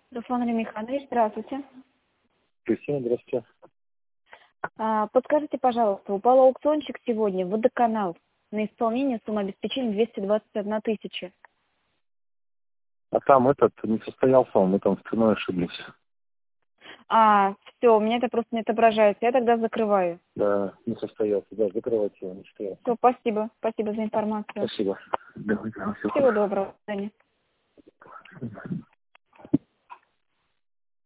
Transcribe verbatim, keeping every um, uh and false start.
Руслан Алимиханович, здравствуйте. Кристина, здравствуйте. А, подскажите, пожалуйста, упал аукциончик сегодня, водоканал. На исполнение сумма обеспечения двести двадцать одна тысяча. А там этот не состоялся, мы там в ценой ошиблись. А, все, у меня это просто не отображается. Я тогда закрываю. Да, не состоялся. Да, закрывайте его, не состоялся. Все, спасибо. Спасибо за информацию. Спасибо. Давайте, всего Всего хорошего. доброго. До свидания.